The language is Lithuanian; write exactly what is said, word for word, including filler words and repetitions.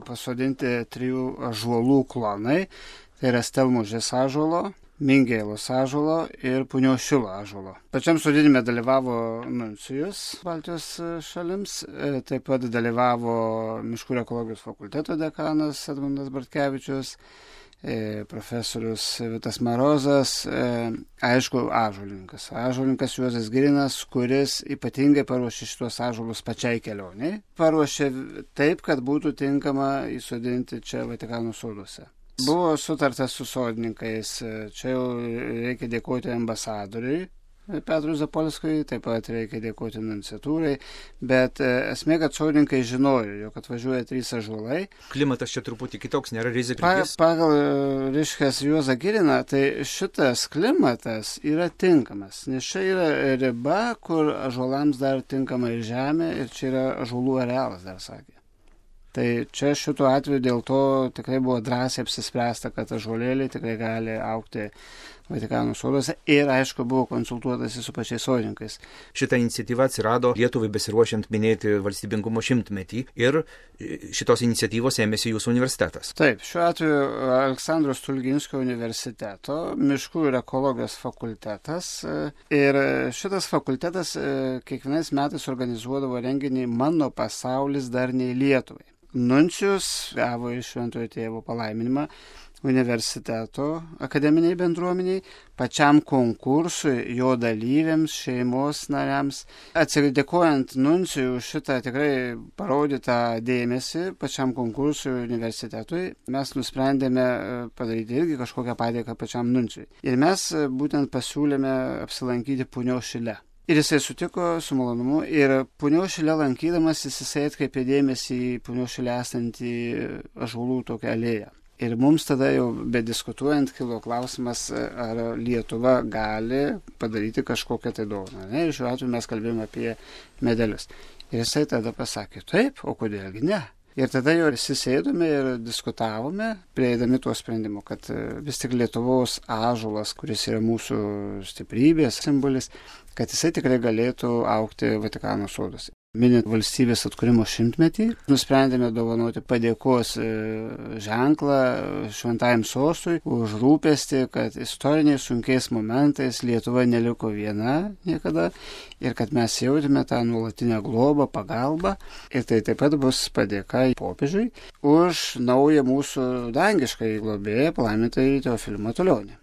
pasodinti trijų ąžuolų klonai. Tai yra Stelmužės ąžuolo, Mingėlos ąžuolo ir Punios Šilo ąžuolo. Pačiam sodinime dalyvavo nuncijus Baltijos šalims, taip pat dalyvavo Miškų ir ekologijos fakulteto dekanas Edmundas Bartkevičius, profesorius Vitas Marozas, aišku, ąžuolininkas. Ąžuolininkas Juozas Girinas, kuris ypatingai paruošė šitos ąžuolus pačiai kelioniai. Paruošė taip, kad būtų tinkama įsodinti čia Vatikano soduose. Buvo sutartas su sodininkais, čia jau reikia dėkoti ambasadoriui Petrui Zapolskui, taip pat reikia dėkoti nunciatūrai, bet esmė, kad sodininkai žinojo, jog atvažiuoja trys ąžuolai. Klimatas čia truputį kitoks, nėra rizika. Pa, pagal, reiškias, Juozą Giriną, tai šitas klimatas yra tinkamas, nes čia yra riba, kur ąžuolams dar tinkama ir žemė, ir čia yra ąžuolų arealas, dar sakė. Tai čia šituo atveju dėl to tikrai buvo drąsiai apsispręsta, kad ąžuolėliai tikrai gali augti Vatikano soduose ir, aišku, buvo konsultuotasi su pačiais sodininkais. Šita iniciatyva atsirado Lietuvai besiruošiant minėti valstybingumo šimtmetį ir šitos iniciatyvos ėmėsi jūsų universitetas. Taip, šiuo atveju Aleksandro Stulginskio universiteto, Miškų ir ekologijos fakultetas. Ir šitas fakultetas kiekvienais metais organizuodavo renginį Mano pasaulis darniai Lietuvai. Nuncijus gavo iš Šventojo Tėvo palaiminimą universiteto akademiniai bendruomeniai, pačiam konkursui, jo dalyviams, šeimos nariams. Atsidėkojant nuncijų šitą tikrai parodytą dėmesį pačiam konkursui universitetui, mes nusprendėme padaryti irgi kažkokią padėką pačiam nuncijui. Ir mes būtent pasiūlėme apsilankyti Punios Šile. Ir jisai sutiko su malonumu ir Punios Šile lankydamas jisai atkreipė dėmesį į Punios Šile esantį ąžuolų tokią alėją. Ir mums tada jau bediskutuojant kilo klausimas, ar Lietuva gali padaryti kažkokią tai dovaną. Ir šiuo atveju mes kalbėjome apie medelius. Ir jisai tada pasakė, taip, o kodėlgi ne? Ir tada jau visi sėdome ir diskutavome, prieidami tuo sprendimu, kad vis tik Lietuvos ąžuolas, kuris yra mūsų stiprybės simbolis, kad jisai tikrai galėtų augti Vatikano soduose. Minint valstybės atkūrimo šimtmetį, nusprendėme dovanoti padėkos ženklą šventajam sostui už rūpestį, kad istoriniais sunkiais momentais Lietuva neliko viena niekada ir kad mes jautėme tą nuolatinę globą, pagalbą. Ir tai taip pat bus padėka popiežiui už naują mūsų dangišką globėją, palaimintąjį Teofilį Matulionį.